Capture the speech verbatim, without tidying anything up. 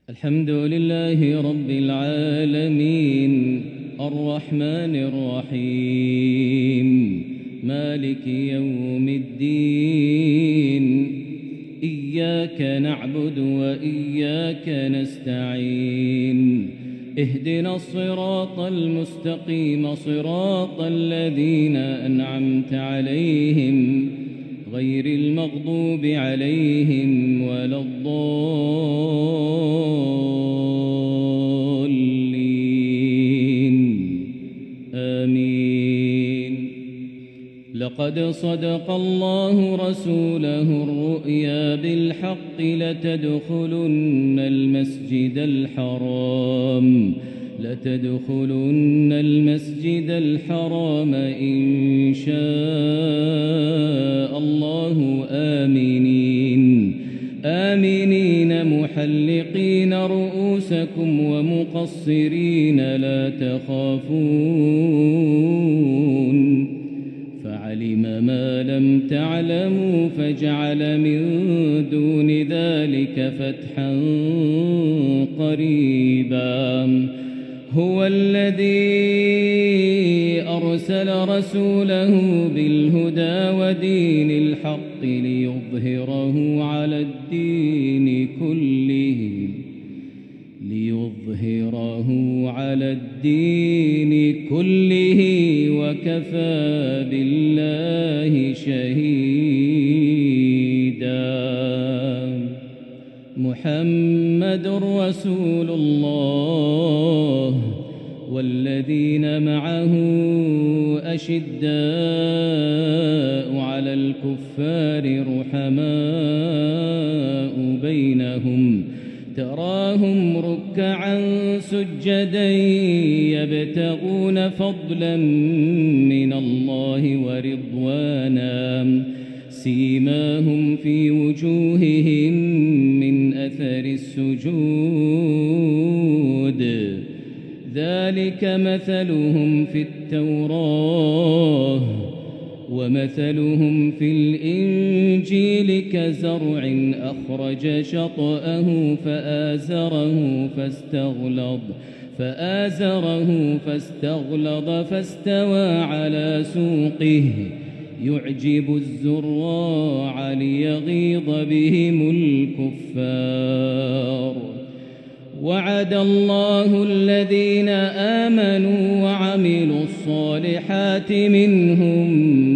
الحمد لله رب العالمين الرحمن الرحيم مالك يوم الدين إياك نعبد وإياك نستعين اهدنا الصراط المستقيم صراط الذين أنعمت عليهم غير المغضوب عليهم ولا الضالين آمين. لقد صدق الله رسوله الرؤيا بالحق لتدخلن المسجد الحرام لتدخلن المسجد الحرام إن شاء الله آمنين آمنين محلقين رؤوسكم ومقصرين لا تخافون فعلم ما لم تعلموا فجعل من دون ذلك فتحا قريبا. هو الذي أرسل رسوله بالهدى ودين الحق ليظهره على الدين كله ليظهره على الدين كله وكفى بالله شهيدا. محمد رسول الله والذين معه أشداء على الكفار رحماء بينهم تراهم ركعا سجدا يبتغون فضلا من الله ورضوانا سيماهم في وجوههم من أثر السجود ذلك مثلهم في التوراة ومثلهم في الإنجيل كزرع أخرج شطأه فآزره فاستغلظ فآزره فاستغلظ فاستوى على سوقه يعجب الزراع ليغيظ بهم الكفار. وعد الله الذين آمنوا وعملوا الصالحات منهم